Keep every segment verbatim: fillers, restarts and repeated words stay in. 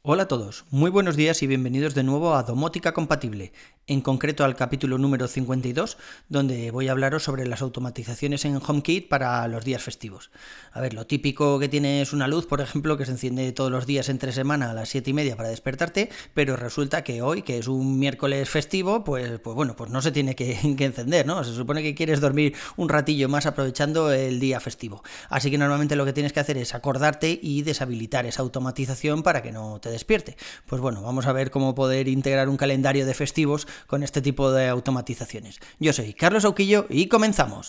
Hola a todos, muy buenos días y bienvenidos de nuevo a Domótica Compatible, en concreto al capítulo número cincuenta y dos, donde voy a hablaros sobre las automatizaciones en HomeKit para los días festivos. A ver, lo típico que tiene es una luz, por ejemplo, que se enciende todos los días entre semana a las siete y media para despertarte, pero resulta que hoy, que es un miércoles festivo, pues, pues bueno, pues no se tiene que, que encender, ¿no? Se supone que quieres dormir un ratillo más aprovechando el día festivo. Así que normalmente lo que tienes que hacer es acordarte y deshabilitar esa automatización para que no te despierte. Pues bueno, vamos a ver cómo poder integrar un calendario de festivos con este tipo de automatizaciones. Yo soy Carlos Auquillo y comenzamos.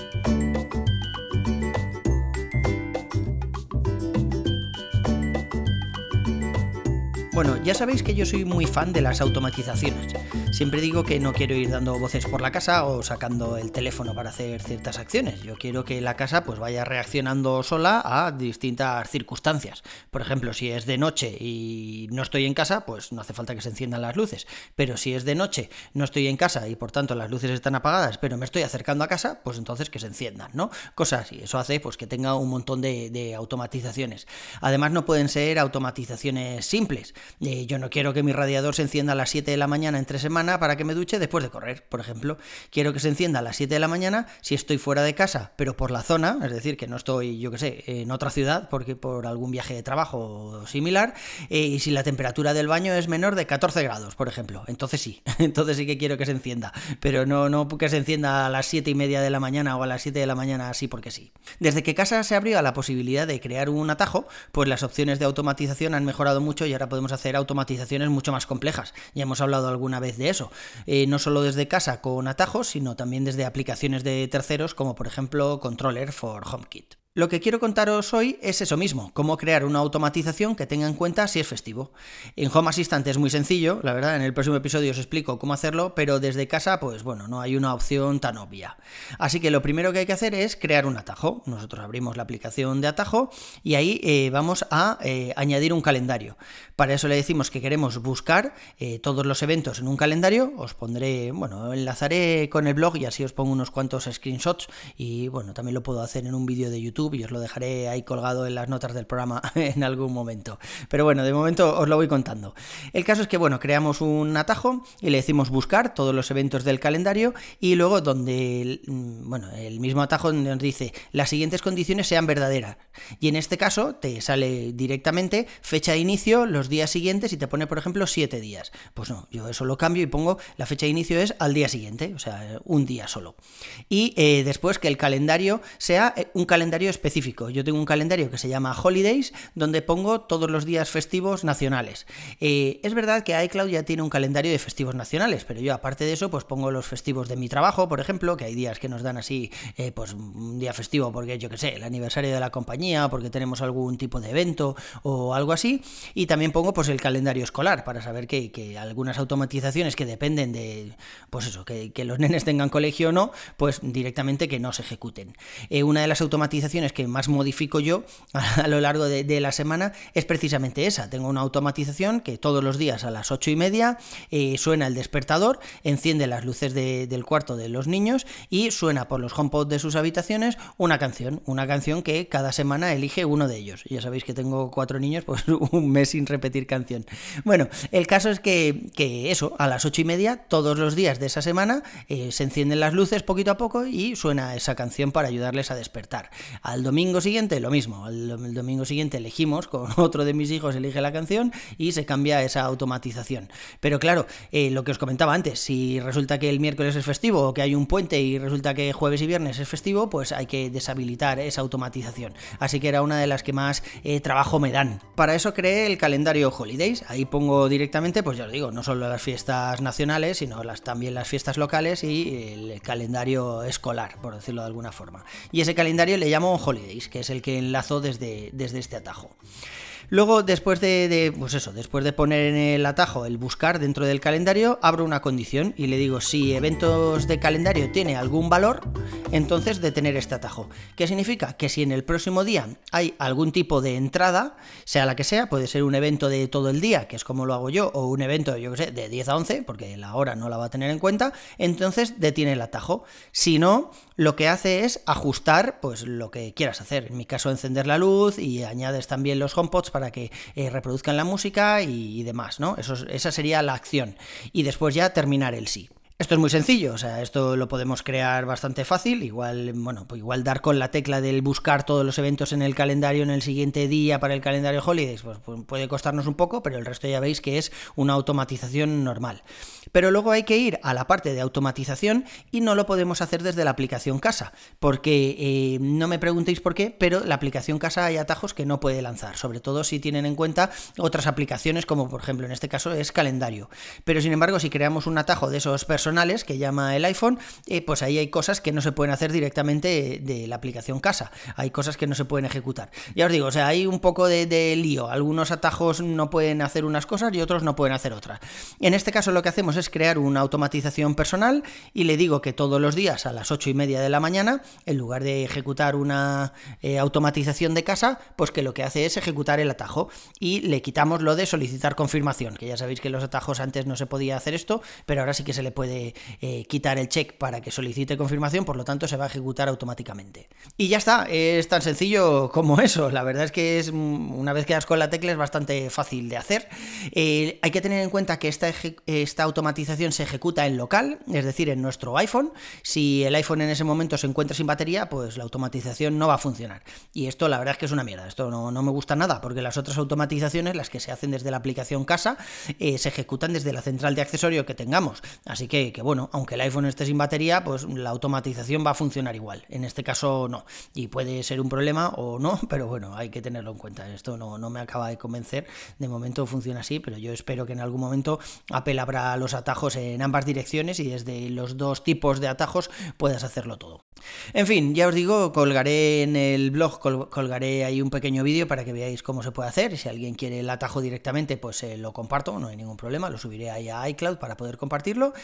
Bueno, ya sabéis que yo soy muy fan de las automatizaciones. Siempre digo que no quiero ir dando voces por la casa o sacando el teléfono para hacer ciertas acciones. Yo quiero que la casa pues vaya reaccionando sola a distintas circunstancias. Por ejemplo, si es de noche y no estoy en casa, pues no hace falta que se enciendan las luces. Pero si es de noche, no estoy en casa y por tanto las luces están apagadas, pero me estoy acercando a casa, pues entonces que se enciendan, ¿no? Cosas así. Eso hace pues que tenga un montón de, de automatizaciones. Además, no pueden ser automatizaciones simples. Eh, yo no quiero que mi radiador se encienda a las siete de la mañana entre semana para que me duche después de correr, por ejemplo. Quiero que se encienda a las siete de la mañana si estoy fuera de casa, pero por la zona, es decir, que no estoy, yo qué sé, en otra ciudad porque por algún viaje de trabajo o similar, eh, y si la temperatura del baño es menor de catorce grados, por ejemplo. Entonces sí, entonces sí que quiero que se encienda, pero no, no que se encienda a las siete y media de la mañana o a las siete de la mañana así porque sí. Desde que casa se abrió a la posibilidad de crear un atajo, pues las opciones de automatización han mejorado mucho y ahora podemos hacer automatizaciones mucho más complejas. Ya hemos hablado alguna vez de eso. Eh, no solo desde casa con atajos, sino también desde aplicaciones de terceros como por ejemplo Controller for HomeKit. Lo que quiero contaros hoy es eso mismo, cómo crear una automatización que tenga en cuenta si es festivo. En Home Assistant es muy sencillo, la verdad, en el próximo episodio os explico cómo hacerlo, pero desde casa, pues bueno, no hay una opción tan obvia. Así que lo primero que hay que hacer es crear un atajo. Nosotros abrimos la aplicación de atajo y ahí eh, vamos a eh, añadir un calendario. Para eso le decimos que queremos buscar eh, todos los eventos en un calendario. Os pondré, bueno, enlazaré con el blog y así os pongo unos cuantos screenshots y bueno, también lo puedo hacer en un vídeo de YouTube y os lo dejaré ahí colgado en las notas del programa en algún momento. Pero bueno, de momento os lo voy contando. El caso es que, bueno, creamos un atajo y le decimos buscar todos los eventos del calendario y luego donde, bueno, el mismo atajo nos dice las siguientes condiciones sean verdaderas. Y en este caso te sale directamente fecha de inicio, los días siguientes y te pone, por ejemplo, siete días. Pues no, yo eso lo cambio y pongo la fecha de inicio es al día siguiente, o sea, un día solo. Y eh, después que el calendario sea un calendario específico. Yo tengo un calendario que se llama Holidays, donde pongo todos los días festivos nacionales. Eh, es verdad que iCloud ya tiene un calendario de festivos nacionales, pero yo aparte de eso, pues pongo los festivos de mi trabajo, por ejemplo, que hay días que nos dan así, eh, pues un día festivo porque, yo qué sé, el aniversario de la compañía, porque tenemos algún tipo de evento o algo así, y también pongo pues el calendario escolar, para saber que, que algunas automatizaciones que dependen de, pues eso, que, que los nenes tengan colegio o no, pues directamente que no se ejecuten. Eh, una de las automatizaciones que más modifico yo a lo largo de, de la semana es precisamente esa. Tengo una automatización que todos los días a las ocho y media eh, suena el despertador, enciende las luces de, del cuarto de los niños y suena por los HomePod de sus habitaciones una canción, una canción que cada semana elige uno de ellos. Ya sabéis que tengo cuatro niños, pues un mes sin repetir canción. Bueno, el caso es que, que eso, a las ocho y media todos los días de esa semana eh, se encienden las luces poquito a poco y suena esa canción para ayudarles a despertar. Al domingo siguiente lo mismo, el, el domingo siguiente elegimos, con otro de mis hijos elige la canción y se cambia esa automatización. Pero claro, eh, lo que os comentaba antes, si resulta que el miércoles es festivo o que hay un puente y resulta que jueves y viernes es festivo, pues hay que deshabilitar esa automatización. Así que era una de las que más eh, trabajo me dan. Para eso creé el calendario Holidays, ahí pongo directamente, pues ya os digo, no solo las fiestas nacionales, sino las, también las fiestas locales y el calendario escolar, por decirlo de alguna forma. Y ese calendario le llamo Holidays, que es el que enlazo desde, desde este atajo. Luego, después de, de, pues eso, después de poner en el atajo el buscar dentro del calendario, abro una condición y le digo si eventos de calendario tiene algún valor, entonces detener este atajo. ¿Qué significa? Que si en el próximo día hay algún tipo de entrada, sea la que sea, puede ser un evento de todo el día, que es como lo hago yo, o un evento, yo que sé, de diez a once, porque la hora no la va a tener en cuenta, entonces detiene el atajo. Si no, lo que hace es ajustar pues lo que quieras hacer. En mi caso, encender la luz y añades también los HomePods para para que eh, reproduzcan la música y, y demás, ¿no? Eso, esa sería la acción. Y después ya terminar el sí. Esto es muy sencillo, o sea, esto lo podemos crear bastante fácil, igual, bueno, pues igual dar con la tecla del buscar todos los eventos en el calendario en el siguiente día para el calendario Holidays, pues, pues puede costarnos un poco, pero el resto ya veis que es una automatización normal. Pero luego hay que ir a la parte de automatización y no lo podemos hacer desde la aplicación Casa, porque eh, no me preguntéis por qué, pero la aplicación Casa hay atajos que no puede lanzar, sobre todo si tienen en cuenta otras aplicaciones como por ejemplo en este caso es calendario. Pero sin embargo, si creamos un atajo de esos personales que llama el iPhone, eh, pues ahí hay cosas que no se pueden hacer directamente de la aplicación Casa, hay cosas que no se pueden ejecutar. Ya os digo, o sea, hay un poco de, de lío, algunos atajos no pueden hacer unas cosas y otros no pueden hacer otras. En este caso lo que hacemos es crear una automatización personal y le digo que todos los días a las ocho y media de la mañana, en lugar de ejecutar una eh, automatización de Casa, pues que lo que hace es ejecutar el atajo y le quitamos lo de solicitar confirmación, que ya sabéis que los atajos antes no se podía hacer esto, pero ahora sí que se le puede eh, quitar el check para que solicite confirmación, por lo tanto se va a ejecutar automáticamente. Y ya está, es tan sencillo como eso. La verdad es que es, una vez que das con la tecla, es bastante fácil de hacer. Eh, hay que tener en cuenta que esta, esta automatización se ejecuta en local, es decir, en nuestro iPhone. Si el iPhone en ese momento se encuentra sin batería, pues la automatización no va a funcionar. Y esto la verdad es que es una mierda, esto no, no me gusta nada, porque las otras automatizaciones, las que se hacen desde la aplicación Casa, eh, se ejecutan desde la central de accesorio que tengamos. Así que que bueno, aunque el iPhone esté sin batería, pues la automatización va a funcionar igual. En este caso no, y puede ser un problema o no, pero bueno, hay que tenerlo en cuenta. Esto no, no me acaba de convencer, de momento funciona así, pero yo espero que en algún momento Apple abra los atajos en ambas direcciones y desde los dos tipos de atajos puedas hacerlo todo. En fin, ya os digo, colgaré en el blog, col colgaré ahí un pequeño vídeo para que veáis cómo se puede hacer. Si alguien quiere el atajo directamente, pues eh, lo comparto, no hay ningún problema, lo subiré ahí a iCloud para poder compartirlo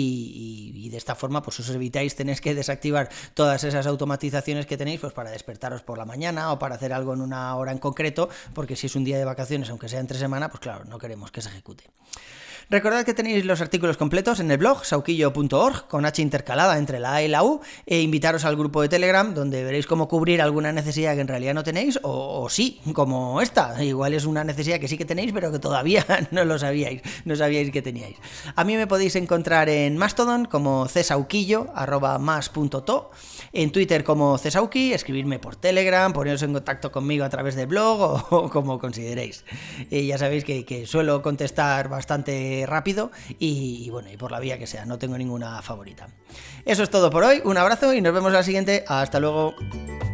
y, y, y de esta forma pues os evitáis tenéis que desactivar todas esas automatizaciones que tenéis pues para despertaros por la mañana o para hacer algo en una hora en concreto, porque si es un día de vacaciones, aunque sea entre semana, pues claro, no queremos que se ejecute. Recordad que tenéis los artículos completos en el blog sauquillo punto org con H intercalada entre la A y la U e invitaros al grupo de Telegram donde veréis cómo cubrir alguna necesidad que en realidad no tenéis o, o sí, como esta. Igual es una necesidad que sí que tenéis pero que todavía no lo sabíais, no sabíais que teníais. A mí me podéis encontrar en Mastodon como csauquillo arroba mas punto to, en Twitter como csauqui, escribirme por Telegram, poneros en contacto conmigo a través del blog o, o como consideréis. Y ya sabéis que, que suelo contestar bastante rápido y, y bueno, y por la vía que sea, no tengo ninguna favorita. Eso es todo por hoy, un abrazo y nos vemos en la siguiente, hasta luego.